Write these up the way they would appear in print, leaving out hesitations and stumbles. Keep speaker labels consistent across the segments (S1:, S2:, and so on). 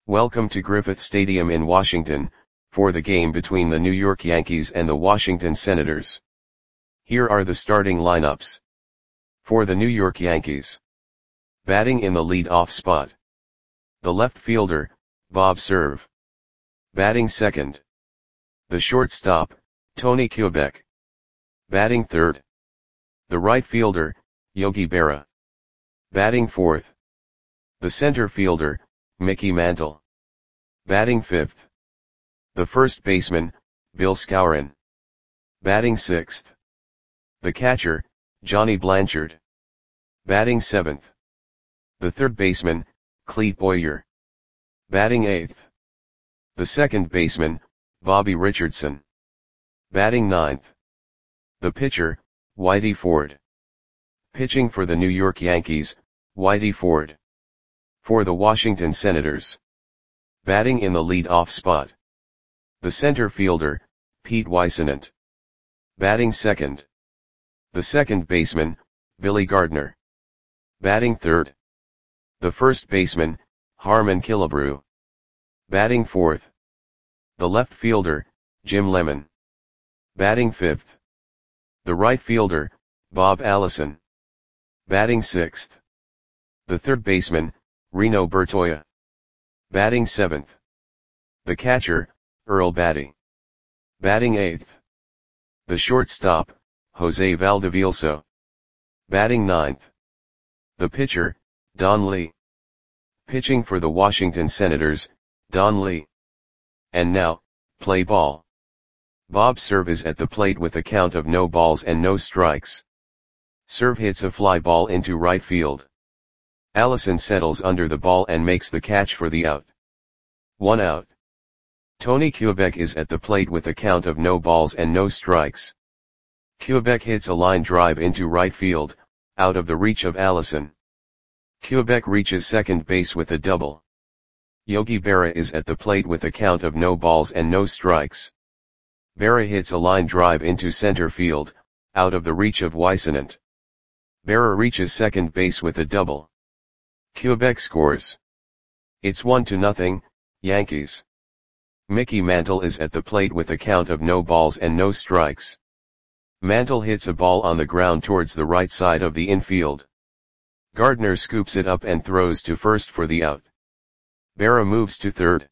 S1: Welcome to Griffith Stadium in Washington, for the game between the New York Yankees and the Washington Senators. Here are the starting lineups. For the New York Yankees. Batting in the lead-off spot. The left fielder, Bob Cerv. Batting second. The shortstop, Tony Kubek. Batting third. The right fielder, Yogi Berra. Batting fourth. The center fielder, Mickey Mantle. Batting fifth. The first baseman, Bill Skowron. Batting sixth. The catcher, Johnny Blanchard. Batting seventh. The third baseman, Clete Boyer. Batting eighth. The second baseman, Bobby Richardson. Batting ninth. The pitcher, Whitey Ford. Pitching for the New York Yankees, Whitey Ford. For the Washington Senators. Batting in the lead-off spot. The center fielder, Pete Whisenant. Batting second. The second baseman, Billy Gardner. Batting third. The first baseman, Harmon Killebrew. Batting fourth. The left fielder, Jim Lemon. Batting fifth. The right fielder, Bob Allison. Batting sixth. The third baseman, Reno Bertoia. Batting seventh. The catcher, Earl Batty. Batting eighth. The shortstop, Jose Valdevielso. Batting ninth. The pitcher, Don Lee. Pitching for the Washington Senators, Don Lee. And now, play ball. Bob Cerv is at the plate with a count of no balls and no strikes. Cerv hits a fly ball into right field. Allison settles under the ball and makes the catch for the out. 1 out. Tony Kubek is at the plate with a count of no balls and no strikes. Kubek hits a line drive into right field, out of the reach of Allison. Kubek reaches second base with a double. Yogi Berra is at the plate with a count of no balls and no strikes. Berra hits a line drive into center field, out of the reach of Whisenant. Berra reaches second base with a double. Kubek scores. It's 1-0, Yankees. Mickey Mantle is at the plate with a count of no balls and no strikes. Mantle hits a ball on the ground towards the right side of the infield. Gardner scoops it up and throws to first for the out. Berra moves to third.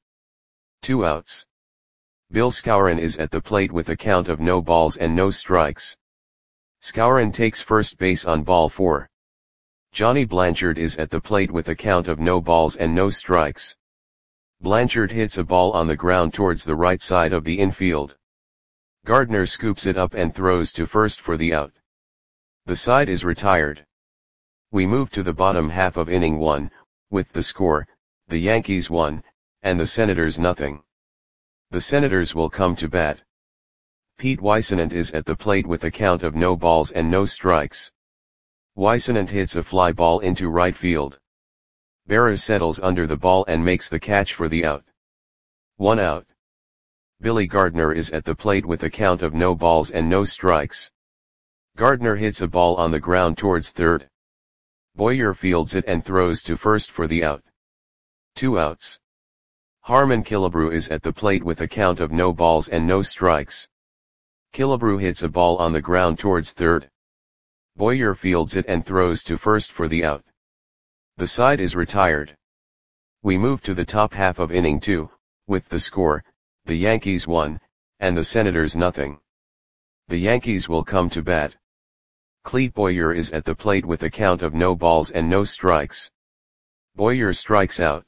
S1: 2 outs. Bill Skowron is at the plate with a count of no balls and no strikes. Skowron takes first base on ball 4. Johnny Blanchard is at the plate with a count of no balls and no strikes. Blanchard hits a ball on the ground towards the right side of the infield. Gardner scoops it up and throws to first for the out. The side is retired. We move to the bottom half of inning 1, with the score, the Yankees 1, and the Senators 0. The Senators will come to bat. Pete Whisenant is at the plate with a count of no balls and no strikes. Whisenant hits a fly ball into right field. Berra settles under the ball and makes the catch for the out. 1 out. Billy Gardner is at the plate with a count of no balls and no strikes. Gardner hits a ball on the ground towards third. Boyer fields it and throws to first for the out. 2 outs. Harmon Killebrew is at the plate with a count of no balls and no strikes. Killebrew hits a ball on the ground towards third. Boyer fields it and throws to first for the out. The side is retired. We move to the top half of inning 2, with the score, the Yankees 1, and the Senators 0. The Yankees will come to bat. Clete Boyer is at the plate with a count of no balls and no strikes. Boyer strikes out.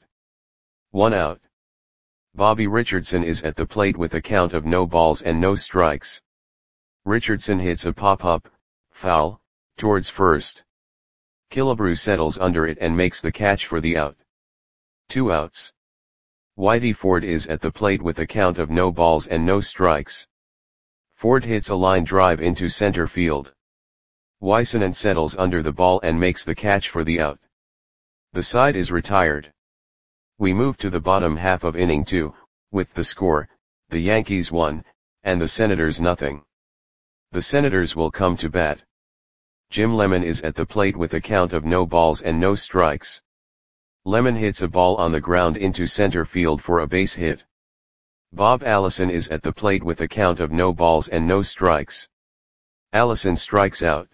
S1: 1 out. Bobby Richardson is at the plate with a count of no balls and no strikes. Richardson hits a pop-up, foul, towards first. Killebrew settles under it and makes the catch for the out. 2 outs. Whitey Ford is at the plate with a count of no balls and no strikes. Ford hits a line drive into center field. Whisenant settles under the ball and makes the catch for the out. The side is retired. We move to the bottom half of inning 2, with the score, the Yankees 1, and the Senators 0. The Senators will come to bat. Jim Lemon is at the plate with a count of no balls and no strikes. Lemon hits a ball on the ground into center field for a base hit. Bob Allison is at the plate with a count of no balls and no strikes. Allison strikes out.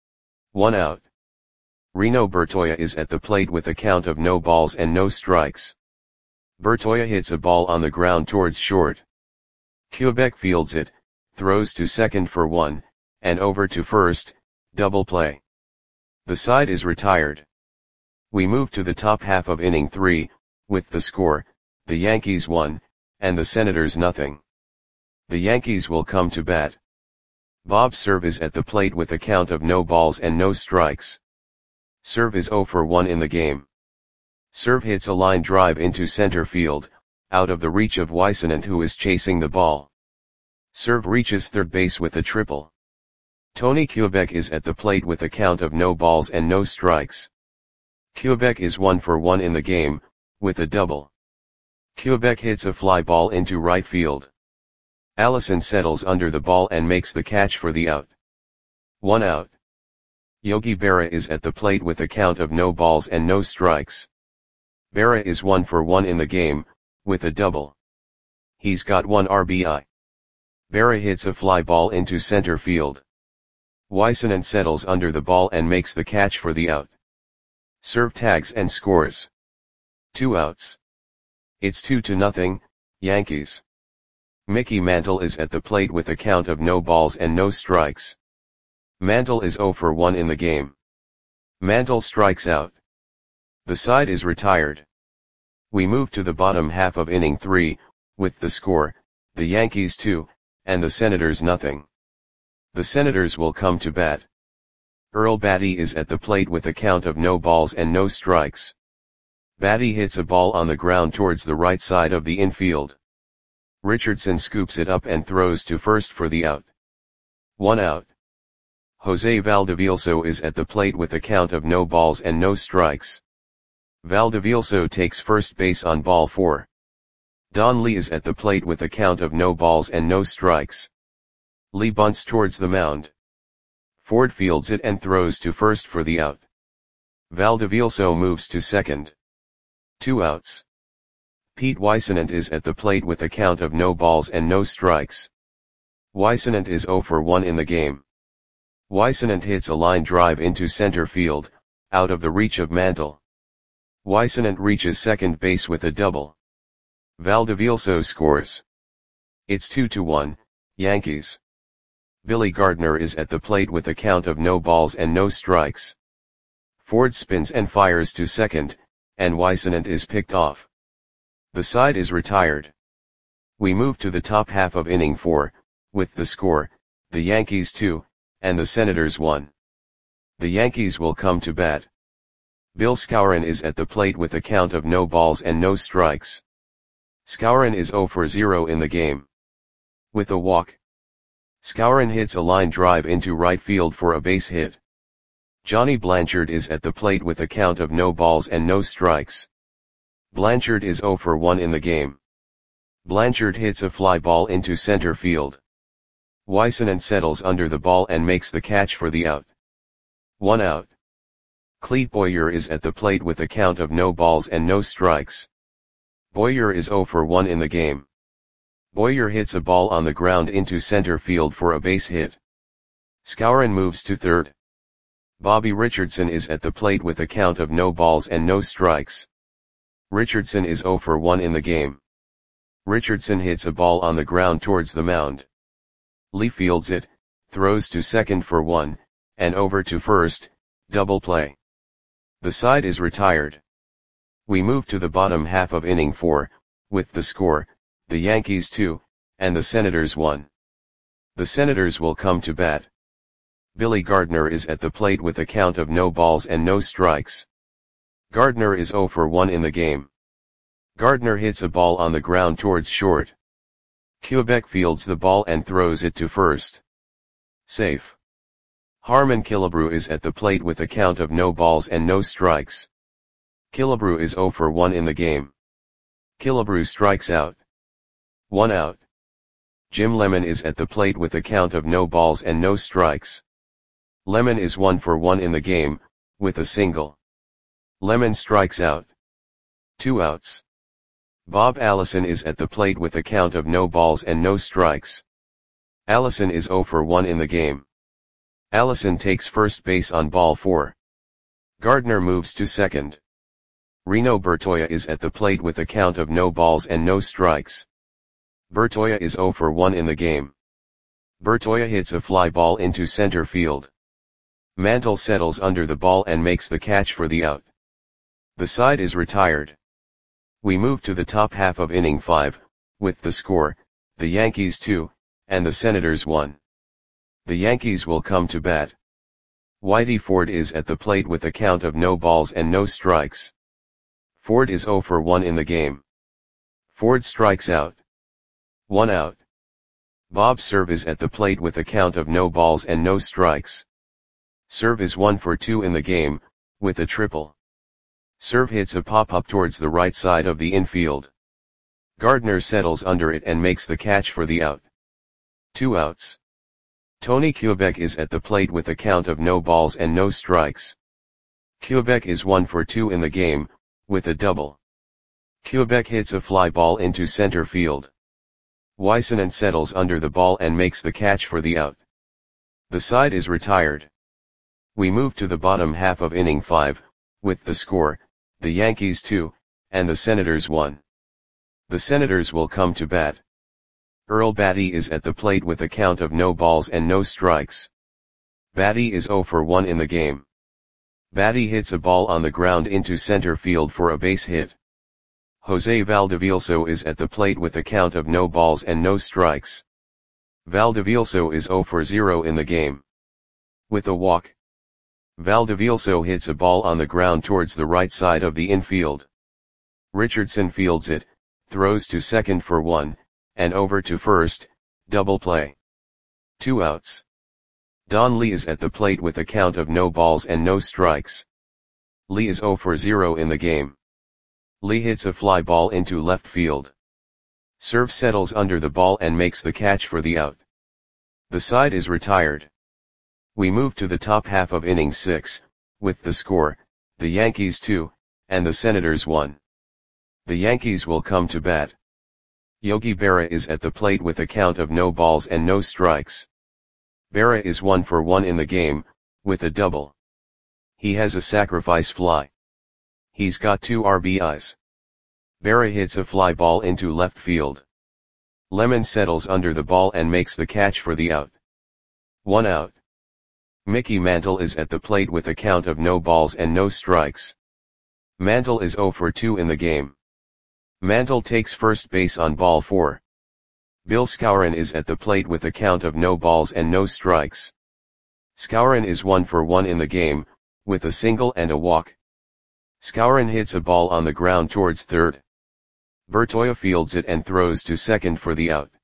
S1: 1 out. Reno Bertoia is at the plate with a count of no balls and no strikes. Bertoia hits a ball on the ground towards short. Quebec fields it, throws to second for 1, and over to first, double play. The side is retired. We move to the top half of inning 3, with the score, the Yankees 1, and the Senators nothing. The Yankees will come to bat. Bob Cerv is at the plate with a count of no balls and no strikes. Cerv is 0 for 1 in the game. Cerv hits a line drive into center field, out of the reach of Whisenant, who is chasing the ball. Cerv reaches third base with a triple. Tony Quebec is at the plate with a count of no balls and no strikes. Quebec is 1 for 1 in the game, with a double. Quebec hits a fly ball into right field. Allison settles under the ball and makes the catch for the out. 1 out. Yogi Berra is at the plate with a count of no balls and no strikes. Berra is 1 for 1 in the game, with a double. He's got 1 RBI. Berra hits a fly ball into center field. Whisenant settles under the ball and makes the catch for the out. Cerv tags and scores. 2 outs. It's 2-0, Yankees. Mickey Mantle is at the plate with a count of no balls and no strikes. Mantle is 0 for 1 in the game. Mantle strikes out. The side is retired. We move to the bottom half of inning 3, with the score, the Yankees 2, and the Senators nothing. The Senators will come to bat. Earl Batty is at the plate with a count of no balls and no strikes. Batty hits a ball on the ground towards the right side of the infield. Richardson scoops it up and throws to first for the out. 1 out. Jose Valdevielso is at the plate with a count of no balls and no strikes. Valdevielso takes first base on ball 4. Don Lee is at the plate with a count of no balls and no strikes. Lee bunts towards the mound. Ford fields it and throws to first for the out. Valdevielso moves to second. 2 outs. Pete Whisenant is at the plate with a count of no balls and no strikes. Whisenant is 0 for 1 in the game. Whisenant hits a line drive into center field, out of the reach of Mantle. Whisenant reaches second base with a double. Valdevielso scores. It's 2-1, Yankees. Billy Gardner is at the plate with a count of no balls and no strikes. Ford spins and fires to second, and Whisenant is picked off. The side is retired. We move to the top half of inning 4, with the score, the Yankees 2, and the Senators 1. The Yankees will come to bat. Bill Skowron is at the plate with a count of no balls and no strikes. Skowron is 0 for 0 in the game. With a walk. Skowron hits a line drive into right field for a base hit. Johnny Blanchard is at the plate with a count of no balls and no strikes. Blanchard is 0 for 1 in the game. Blanchard hits a fly ball into center field. Whisenant settles under the ball and makes the catch for the out. 1 out. Clete Boyer is at the plate with a count of no balls and no strikes. Boyer is 0 for 1 in the game. Boyer hits a ball on the ground into center field for a base hit. Skowron moves to third. Bobby Richardson is at the plate with a count of no balls and no strikes. Richardson is 0 for 1 in the game. Richardson hits a ball on the ground towards the mound. Lee fields it, throws to second for 1, and over to first, double play. The side is retired. We move to the bottom half of inning 4, with the score, the Yankees 2, and the Senators 1. The Senators will come to bat. Billy Gardner is at the plate with a count of no balls and no strikes. Gardner is 0 for 1 in the game. Gardner hits a ball on the ground towards short. Quebec fields the ball and throws it to first. Safe. Harmon Killebrew is at the plate with a count of no balls and no strikes. Killebrew is 0 for 1 in the game. Killebrew strikes out. 1 out. Jim Lemon is at the plate with a count of no balls and no strikes. Lemon is 1 for 1 in the game, with a single. Lemon strikes out. 2 outs. Bob Allison is at the plate with a count of no balls and no strikes. Allison is 0 for 1 in the game. Allison takes first base on ball 4. Gardner moves to second. Reno Bertoia is at the plate with a count of no balls and no strikes. Bertoia is 0 for 1 in the game. Bertoia hits a fly ball into center field. Mantle settles under the ball and makes the catch for the out. The side is retired. We move to the top half of inning 5, with the score, the Yankees 2, and the Senators 1. The Yankees will come to bat. Whitey Ford is at the plate with a count of no balls and no strikes. Ford is 0 for 1 in the game. Ford strikes out. 1 out. Bob Cerv is at the plate with a count of no balls and no strikes. Cerv is 1 for 2 in the game, with a triple. Cerv hits a pop-up towards the right side of the infield. Gardner settles under it and makes the catch for the out. 2 outs. Tony Kubek is at the plate with a count of no balls and no strikes. Kubek is 1 for 2 in the game, with a double. Kubek hits a fly ball into center field. Weissenen settles under the ball and makes the catch for the out. The side is retired. We move to the bottom half of inning 5, with the score, the Yankees 2, and the Senators 1. The Senators will come to bat. Earl Batty is at the plate with a count of no balls and no strikes. Batty is 0 for 1 in the game. Batty hits a ball on the ground into center field for a base hit. Jose Valdevielso is at the plate with a count of no balls and no strikes. Valdevielso is 0 for 0 in the game. With a walk. Valdevielso hits a ball on the ground towards the right side of the infield. Richardson fields it, throws to second for 1, and over to first, double play. 2 outs. Don Lee is at the plate with a count of no balls and no strikes. Lee is 0 for 0 in the game. Lee hits a fly ball into left field. Cerv settles under the ball and makes the catch for the out. The side is retired. We move to the top half of inning 6, with the score, the Yankees 2, and the Senators 1. The Yankees will come to bat. Yogi Berra is at the plate with a count of no balls and no strikes. Berra is 1 for 1 in the game, with a double. He has a sacrifice fly. He's got 2 RBIs. Berra hits a fly ball into left field. Lemon settles under the ball and makes the catch for the out. 1 out. Mickey Mantle is at the plate with a count of no balls and no strikes. Mantle is 0 for 2 in the game. Mantle takes first base on ball 4. Bill Skowron is at the plate with a count of no balls and no strikes. Skowron is 1 for 1 in the game, with a single and a walk. Skowron hits a ball on the ground towards third. Bertoia fields it and throws to second for the out.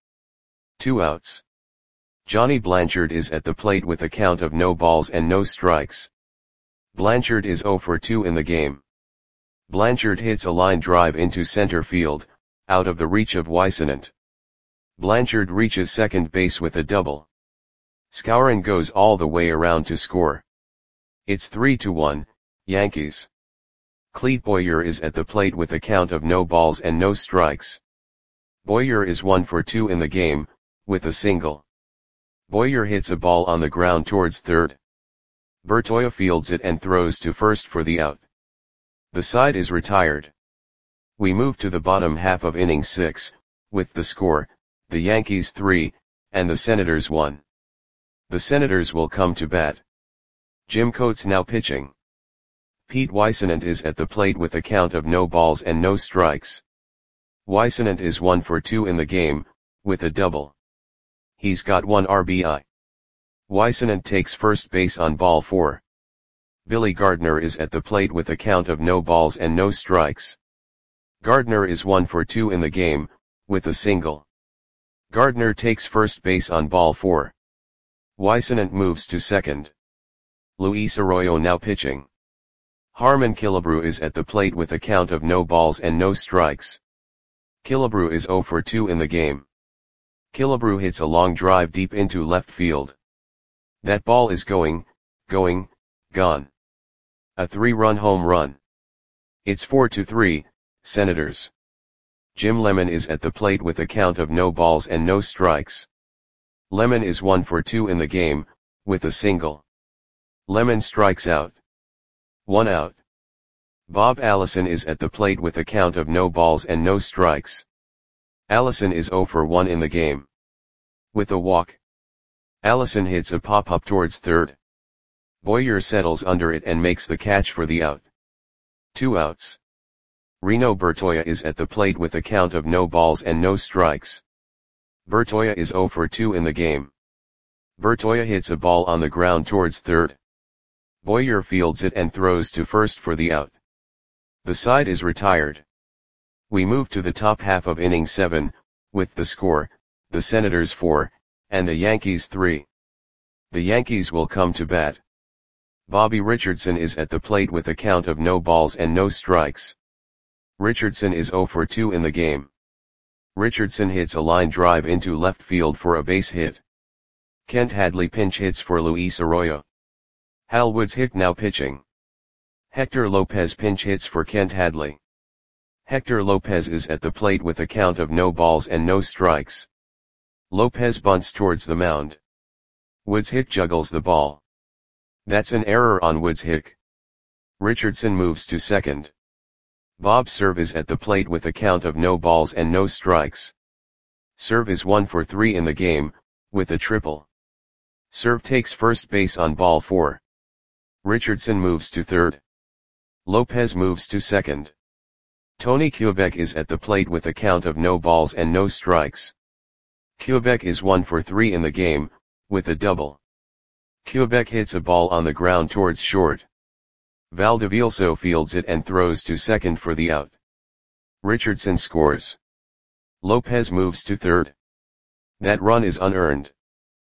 S1: 2 outs. Johnny Blanchard is at the plate with a count of no balls and no strikes. Blanchard is 0 for 2 in the game. Blanchard hits a line drive into center field, out of the reach of Weissenen. Blanchard reaches second base with a double. Skowron goes all the way around to score. It's 3-1, Yankees. Clete Boyer is at the plate with a count of no balls and no strikes. Boyer is 1 for 2 in the game, with a single. Boyer hits a ball on the ground towards third. Bertoia fields it and throws to first for the out. The side is retired. We move to the bottom half of inning 6, with the score, the Yankees 3, and the Senators 1. The Senators will come to bat. Jim Coates now pitching. Pete Weissenen is at the plate with a count of no balls and no strikes. Weissenen is 1 for 2 in the game, with a double. He's got 1 RBI. Weissenen takes first base on ball 4. Billy Gardner is at the plate with a count of no balls and no strikes. Gardner is 1 for 2 in the game, with a single. Gardner takes first base on ball 4. Weissenen moves to second. Luis Arroyo now pitching. Harmon Killebrew is at the plate with a count of no balls and no strikes. Killebrew is 0 for 2 in the game. Killebrew hits a long drive deep into left field. That ball is gone. A 3-run home run. It's 4-3, Senators. Jim Lemon is at the plate with a count of no balls and no strikes. Lemon is 1 for 2 in the game, with a single. Lemon strikes out. 1 out. Bob Allison is at the plate with a count of no balls and no strikes. Allison is 0 for 1 in the game. With a walk. Allison hits a pop-up towards third. Boyer settles under it and makes the catch for the out. 2 outs. Reno Bertoia is at the plate with a count of no balls and no strikes. Bertoia is 0 for 2 in the game. Bertoia hits a ball on the ground towards third. Boyer fields it and throws to first for the out. The side is retired. We move to the top half of inning 7, with the score, the Senators 4, and the Yankees 3. The Yankees will come to bat. Bobby Richardson is at the plate with a count of no balls and no strikes. Richardson is 0 for 2 in the game. Richardson hits a line drive into left field for a base hit. Kent Hadley pinch hits for Luis Arroyo. Hal Woods-Hick now pitching. Hector Lopez pinch hits for Kent Hadley. Hector Lopez is at the plate with a count of no balls and no strikes. Lopez bunts towards the mound. Woods-Hick juggles the ball. That's an error on Woods-Hick. Richardson moves to second. Bob Cerv is at the plate with a count of no balls and no strikes. Cerv is 1 for 3 in the game, with a triple. Cerv takes first base on ball 4. Richardson moves to third. Lopez moves to second. Tony Kubek is at the plate with a count of no balls and no strikes. Kubek is 1 for 3 in the game, with a double. Kubek hits a ball on the ground towards short. Valdivielso fields it and throws to second for the out. Richardson scores. Lopez moves to third. That run is unearned.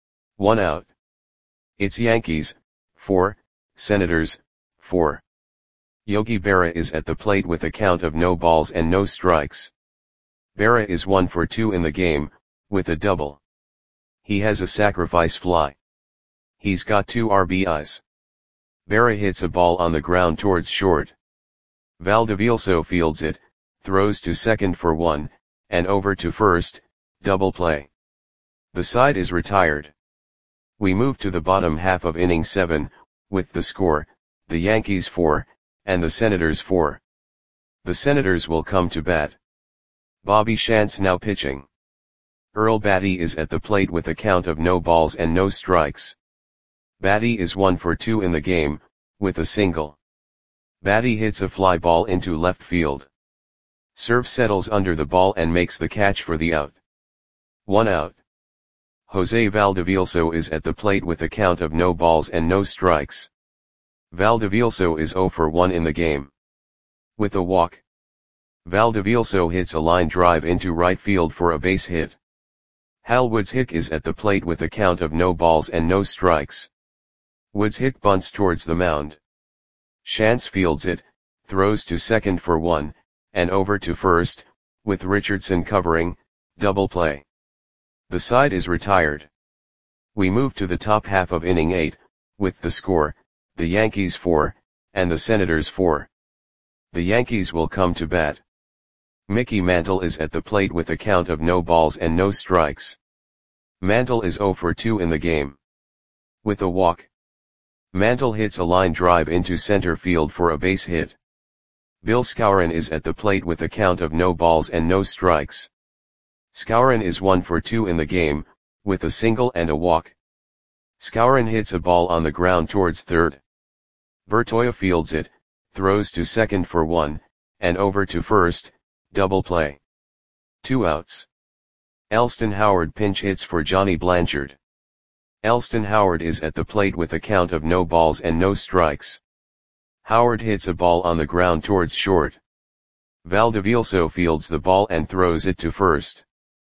S1: 1 out. It's Yankees, 4, Senators, 4. Yogi Berra is at the plate with a count of no balls and no strikes. Berra is 1 for 2 in the game, with a double. He has a sacrifice fly. He's got 2 RBIs. Berra hits a ball on the ground towards short. Valdivielso fields it, throws to second for 1, and over to first, double play. The side is retired. We move to the bottom half of inning 7, with the score, the Yankees 4, and the Senators 4. The Senators will come to bat. Bobby Shantz now pitching. Earl Batty is at the plate with a count of no balls and no strikes. Batty is 1 for 2 in the game, with a single. Batty hits a fly ball into left field. Cerv settles under the ball and makes the catch for the out. 1 out. Jose Valdivielso is at the plate with a count of no balls and no strikes. Valdivielso is 0 for 1 in the game. With a walk. Valdivielso hits a line drive into right field for a base hit. Hal Woods-Hick is at the plate with a count of no balls and no strikes. Woods-Hick bunts towards the mound. Shantz fields it, throws to second for 1, and over to first, with Richardson covering, double play. The side is retired. We move to the top half of inning 8, with the score, the Yankees 4, and the Senators 4. The Yankees will come to bat. Mickey Mantle is at the plate with a count of no balls and no strikes. Mantle is 0 for 2 in the game. With a walk. Mantle hits a line drive into center field for a base hit. Bill Skowron is at the plate with a count of no balls and no strikes. Skowron is 1 for 2 in the game, with a single and a walk. Skowron hits a ball on the ground towards third. Bertoia fields it, throws to second for 1, and over to first, double play. 2 outs. Elston Howard pinch hits for Johnny Blanchard. Elston Howard is at the plate with a count of no balls and no strikes. Howard hits a ball on the ground towards short. Valdivielso fields the ball and throws it to first.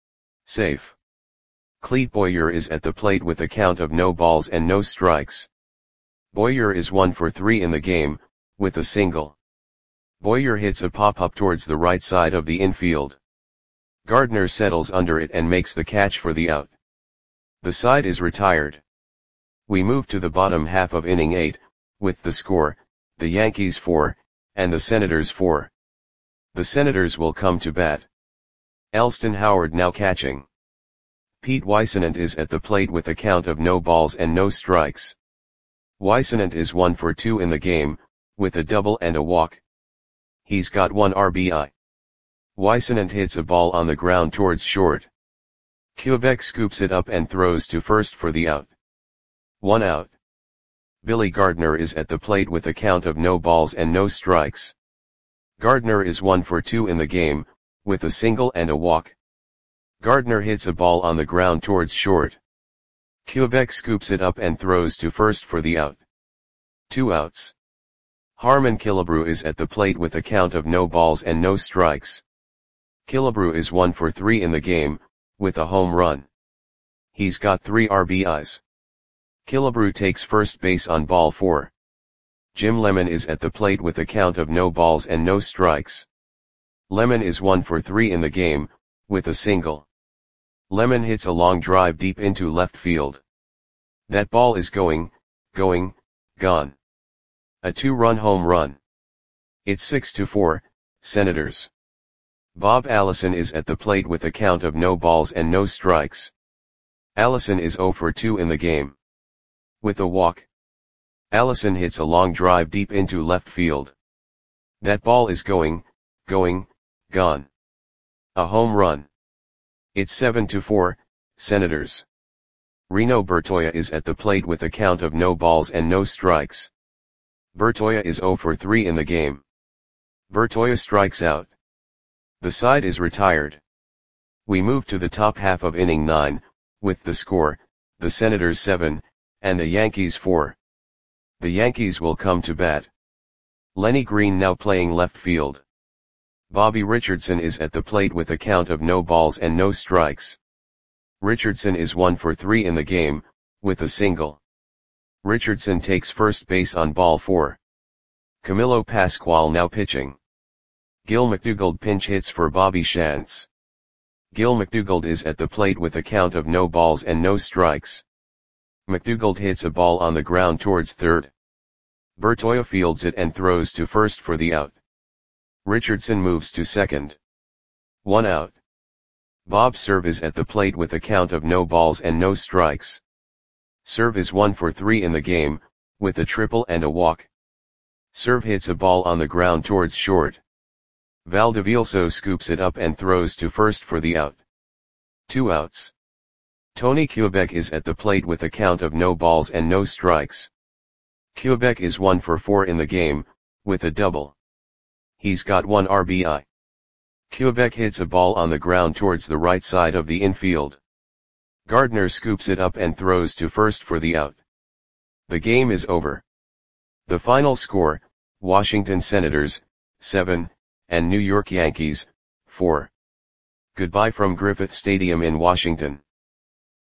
S1: Safe. Clete Boyer is at the plate with a count of no balls and no strikes. Boyer is 1 for 3 in the game, with a single. Boyer hits a pop-up towards the right side of the infield. Gardner settles under it and makes the catch for the out. The side is retired. We move to the bottom half of inning 8, with the score, the Yankees 4, and the Senators 4. The Senators will come to bat. Elston Howard now catching. Pete Weissenant is at the plate with a count of no balls and no strikes. Weissenant is 1 for 2 in the game, with a double and a walk. He's got 1 RBI. Weissenant hits a ball on the ground towards short. Quebec scoops it up and throws to first for the out. 1 out. Billy Gardner is at the plate with a count of no balls and no strikes. Gardner is 1 for 2 in the game, with a single and a walk. Gardner hits a ball on the ground towards short. Quebec scoops it up and throws to first for the out. 2 outs. Harmon Killebrew is at the plate with a count of no balls and no strikes. Killebrew is 1 for 3 in the game, with a home run. He's got 3 RBIs. Killebrew takes first base on ball 4. Jim Lemon is at the plate with a count of no balls and no strikes. Lemon is 1 for 3 in the game, with a single. Lemon hits a long drive deep into left field. That ball is gone. A 2-run home run. It's 6-4, Senators. Bob Allison is at the plate with a count of no balls and no strikes. Allison is 0 for 2 in the game. With a walk. Allison hits a long drive deep into left field. That ball is gone. A home run. It's 7-4, Senators. Reno Bertoia is at the plate with a count of no balls and no strikes. Bertoia is 0 for 3 in the game. Bertoia strikes out. The side is retired. We move to the top half of inning 9, with the score, the Senators 7, and the Yankees 4. The Yankees will come to bat. Lenny Green now playing left field. Bobby Richardson is at the plate with a count of no balls and no strikes. Richardson is 1 for 3 in the game, with a single. Richardson takes first base on ball 4. Camilo Pascual now pitching. Gil McDougald pinch hits for Bobby Shantz. Gil McDougald is at the plate with a count of no balls and no strikes. McDougald hits a ball on the ground towards third. Bertoia fields it and throws to first for the out. Richardson moves to second. 1 out. Bob Cerv is at the plate with a count of no balls and no strikes. Cerv is 1 for 3 in the game, with a triple and a walk. Cerv hits a ball on the ground towards short. Valdivielso scoops it up and throws to first for the out. 2 outs. Tony Quebec is at the plate with a count of no balls and no strikes. Quebec is 1 for 4 in the game, with a double. He's got 1 RBI. Quebec hits a ball on the ground towards the right side of the infield. Gardner scoops it up and throws to first for the out. The game is over. The final score, Washington Senators, 7, and New York Yankees, 4. Goodbye from Griffith Stadium in Washington.